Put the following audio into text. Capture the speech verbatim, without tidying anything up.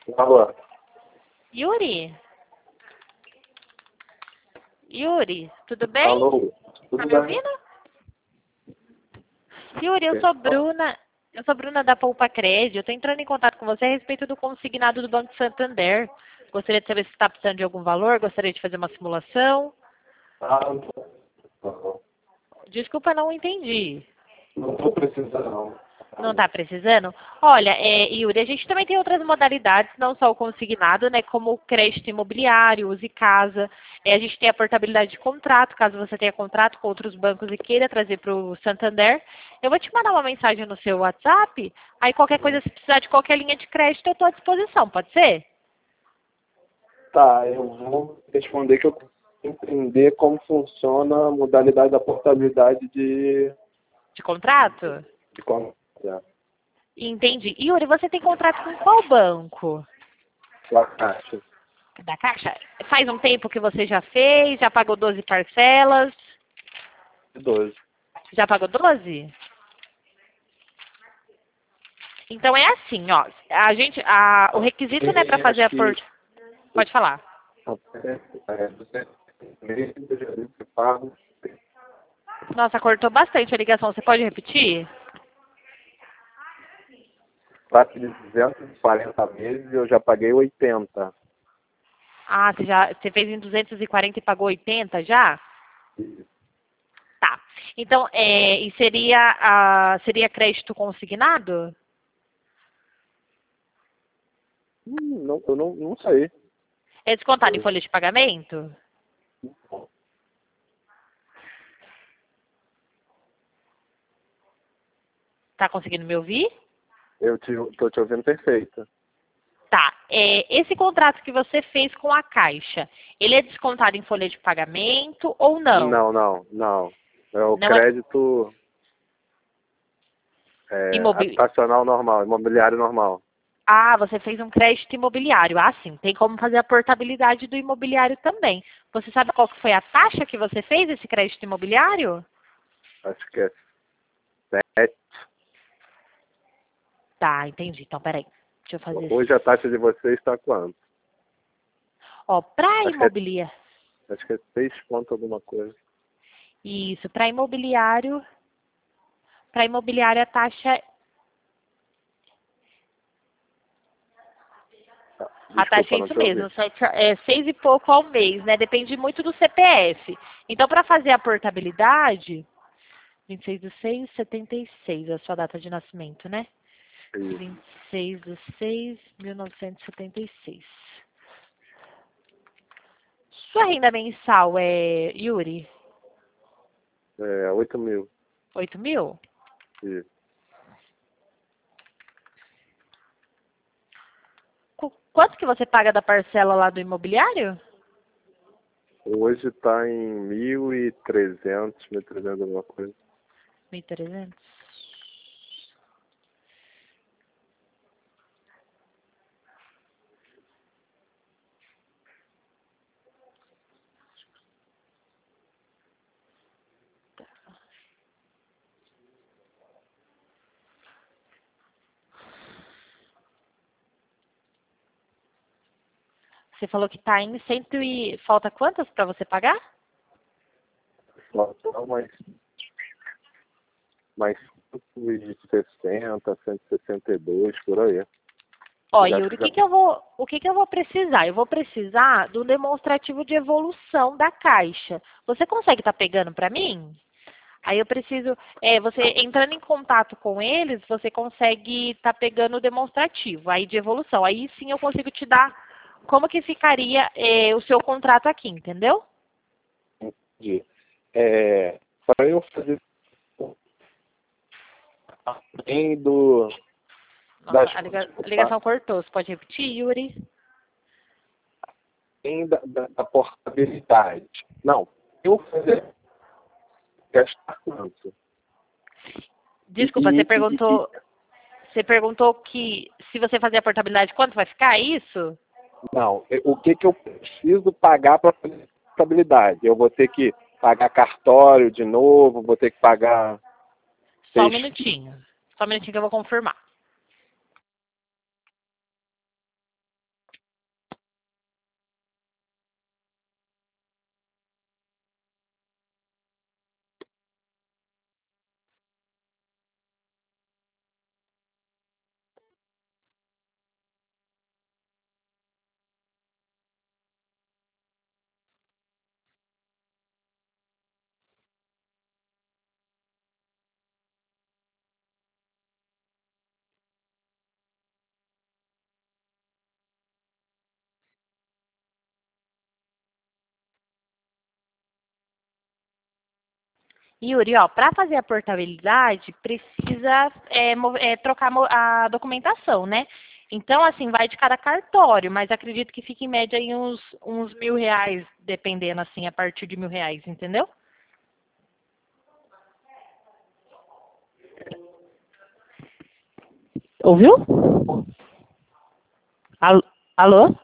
Alô? Yuri? Yuri, tudo bem? Alô? Tá Tudo me bem? ouvindo? Yuri, eu Quem sou fala? Bruna. Eu sou Bruna da Poupa Crédito. Eu tô entrando em contato com você a respeito do consignado do Banco Santander. Gostaria de saber se está precisando de algum valor. Gostaria de fazer uma simulação. Ah, não. Desculpa, não entendi. Não estou precisando, não. Não está precisando? Olha, é, Yuri, a gente também tem outras modalidades, não só o consignado, né? Como o crédito imobiliário, use casa. É, a gente tem a portabilidade de contrato, caso você tenha contrato com outros bancos e queira trazer para o Santander. Eu vou te mandar uma mensagem no seu WhatsApp. Aí qualquer coisa, se precisar de qualquer linha de crédito, eu estou à disposição, pode ser? Tá, eu vou responder que eu preciso entender como funciona a modalidade da portabilidade de, De contrato? de contrato. Entendi. Yuri, você tem contrato com qual banco? Da Caixa. Da Caixa? Faz um tempo que você já fez, já pagou doze parcelas? doze. Já pagou doze? Então é assim, ó. A gente, a, o requisito, né, para E fazer acho a que port... Pode falar. até é, você meses eu já vi que pago Nossa, cortou bastante a ligação. Você pode repetir? quatro de duzentos e quarenta meses e eu já paguei oitenta. Ah, você já, você fez em duzentos e quarenta e pagou oitenta já? Tá. Então, é, e seria, ah, seria crédito consignado? Hum, não, eu não, não sei. É descontado em folha de pagamento? Tá conseguindo me ouvir? Eu te, tô te ouvindo perfeito. Tá. É, esse contrato que você fez com a Caixa, ele é descontado em folha de pagamento ou não? Não, não, não. É o Não é crédito é, imobiliário. habitacional normal, imobiliário normal. Ah, você fez um crédito imobiliário. Ah, sim. Tem como fazer a portabilidade do imobiliário também. Você sabe qual que foi a taxa que você fez esse crédito imobiliário? Acho que é sete. Tá, entendi. Então, peraí. Deixa eu fazer Hoje a assim. taxa de vocês está quanto? Ó, para Acho que é, imobiliário. acho que é seis ponto alguma coisa. Isso, para imobiliário. Para imobiliário a taxa. Ah, A taxa desculpa, é não isso te ouvi. mesmo, sete, é seis e pouco ao mês, né? Depende muito do C P F. Então, para fazer a portabilidade, vinte e seis de seis, setenta e seis, é a sua data de nascimento, né? Isso. vinte e seis de seis de mil novecentos e setenta e seis. Sua renda mensal é, Yuri, É, oito mil. oito mil? Isso. Qu- Quanto que você paga da parcela lá do imobiliário? Hoje está em mil e trezentos, mil e trezentos alguma coisa. mil e trezentos. Você falou que está em cento e... Falta quantas para você pagar? Só só mais, mais cento e sessenta, cento e sessenta e dois, por aí. Ó, Já acho Yuri, que o já que, que eu vou, o que, que eu vou precisar? Eu vou precisar do demonstrativo de evolução da caixa. Você consegue estar pegando para mim? Aí eu preciso, é, você entrando em contato com eles, você consegue estar pegando o demonstrativo aí de evolução. Aí sim eu consigo te dar como que ficaria é, o seu contrato aqui, entendeu? entendi. É, para eu fazer além do, Nossa, das a liga- a consultas, ligação cortou. Você pode repetir, Yuri? além da, da, da portabilidade. Não, eu fazer gastar quanto? E, Desculpa, você e, e, e- perguntou, você perguntou que se você fazer a portabilidade, quanto vai ficar? É isso? não, é, o que, que eu preciso pagar para fazer portabilidade? Eu vou ter que pagar cartório de novo, vou ter que pagar Só um seis. minutinho. Só um minutinho que eu vou confirmar. Yuri, ó, para fazer a portabilidade, precisa é, mo- é, trocar mo- a documentação, né? Então, assim, vai de cada cartório, mas acredito que fique em média aí uns, uns mil reais, dependendo, assim, a partir de mil reais, entendeu? Ouviu? Alô? Alô?